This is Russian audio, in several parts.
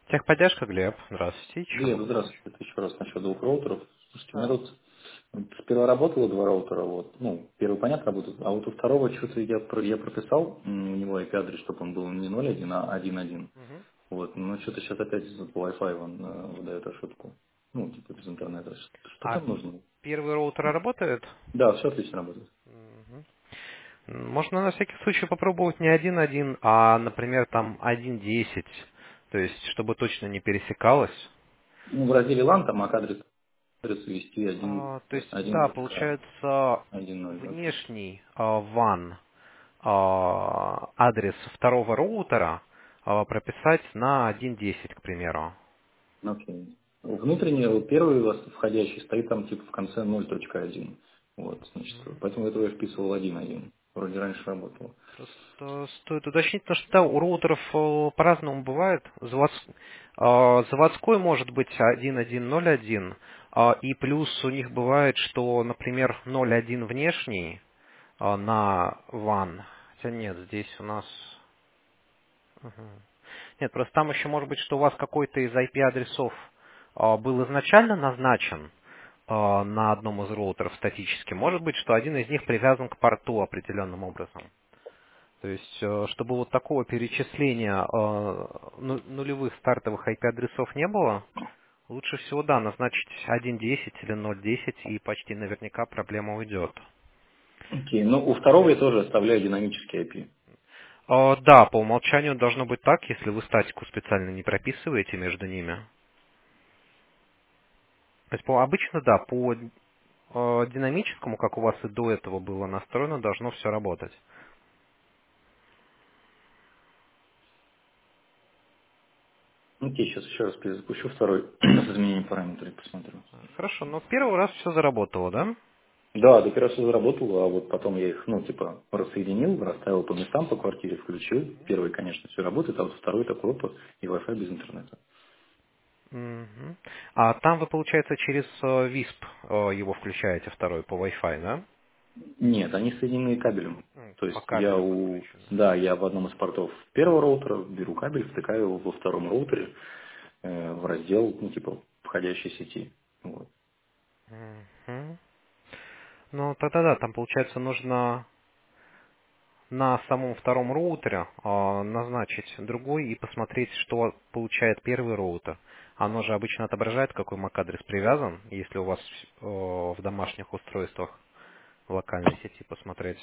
Техподдержка, Глеб. Здравствуйте. Чем Глеб, могу помочь? здравствуйте. Это еще раз насчет двух роутеров. Слушайте, у меня Да. тут сперва работало два роутера, вот. Ну, первый, понятно, работает, а вот у второго что-то я прописал у него IP-адрес, чтобы он был не 0.1, а 1.1. Мгм. Вот, но что-то сейчас опять по Wi-Fi он выдает ошибку. Ну, типа без интернета. Что А там нужно? первый роутер работает? Да, все отлично работает. Мгм. Можно на всякий случай попробовать не 1.1, а, например, там 1.10. То есть, чтобы точно не пересекалось. Ну, в разделе LAN там адрес ввести То есть, да, 1, получается, 1.0, окей. внешний WAN адрес второго роутера прописать на 1.10, к примеру. Окей. Внутренний, вот первый у вас входящий стоит там типа в конце 0.1. Вот, значит, поэтому этого я вписывал 1.1. Вроде раньше работал. Просто стоит уточнить, потому что да, у роутеров по-разному бывает. Заводской может быть 1.1.0.1, и плюс у них бывает, что, например, 0.1 внешний на WAN. Хотя нет, здесь у нас... Мгм. Нет, просто там еще может быть, что у вас какой-то из IP-адресов был изначально назначен на одном из роутеров статически. Может быть, что один из них привязан к порту определенным образом. То есть, чтобы вот такого перечисления нулевых стартовых IP-адресов не было, лучше всего, да, назначить 1.10 или 0.10, и почти наверняка проблема уйдет. Окей, ну у второго я тоже оставляю динамический IP. Да, по умолчанию должно быть так, если вы статику специально не прописываете между ними. То есть, обычно, да, по динамическому, как у вас и до этого было настроено, должно все работать. Окей, сейчас еще раз перезапущу второй с изменением параметров, посмотрю. Хорошо, но первый раз все заработало, да? Да, до первого все заработало, а вот потом я их, ну, типа, рассоединил, расставил по местам по квартире, включил. Первый, конечно, все работает, а вот второй такой опыт и Wi-Fi без интернета. Мгм. А там вы, получается, через WISP его включаете второй по Wi-Fi, да? Нет, они соединены кабелем. То По есть кабелю подключены. да, я в одном из портов первого роутера беру кабель, втыкаю его во втором роутере в раздел, ну, типа, входящей сети. Вот. Мгм. Ну, тогда да, там, получается, нужно на самом втором роутере назначить другой и посмотреть, что получает первый роутер. Оно же обычно отображает, какой MAC-адрес привязан, если у вас в домашних устройствах в локальной сети посмотреть.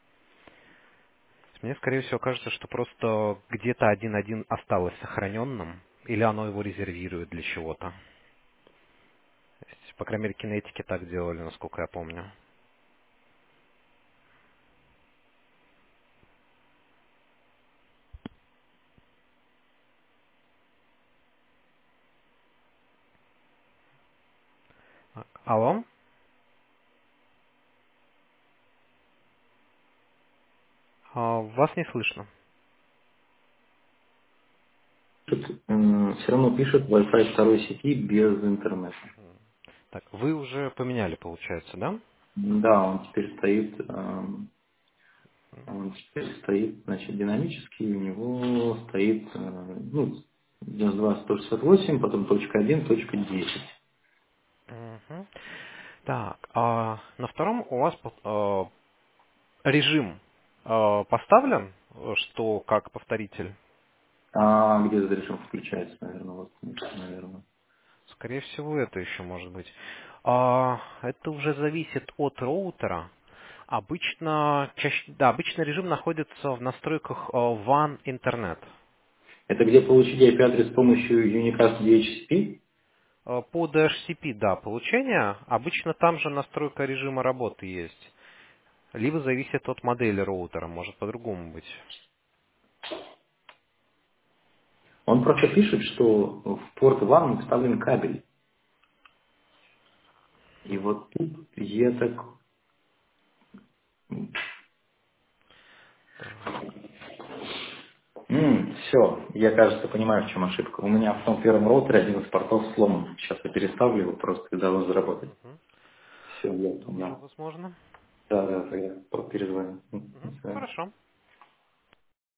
Мне, скорее всего, кажется, что просто где-то 1.1 осталось сохраненным, или оно его резервирует для чего-то. То есть, по крайней мере, кинетики так делали, насколько я помню. Так, алло? Вас не слышно. Все равно пишет Wi-Fi второй сети без интернета. Так, вы уже поменяли, получается, да? Да, он теперь стоит, значит, динамический, у него стоит, ну, 92.168, потом точка 1, точка 10. Мгм. Так, на втором у вас режим поставлен, что как повторитель? А где этот режим включается, наверное, вот, наверное. Скорее всего, это еще может быть. Это уже зависит от роутера. Обычно, да, обычно режим находится в настройках WAN интернет. Это где получить IP-адрес с помощью Unicast DHCP? По DHCP, да, получение. Обычно там же настройка режима работы есть. Либо зависит от модели роутера, может по-другому быть. Он просто пишет, что в порт WAN вставлен кабель. И вот тут я так... Все, я, кажется, понимаю, в чем ошибка. У меня в том первом роутере один из портов сломан. Сейчас я переставлю его просто, когда он заработает. Мгм. Все, я Тоже понял. возможно. Да, да, я перезвоню. Мгм. До свидания. Хорошо.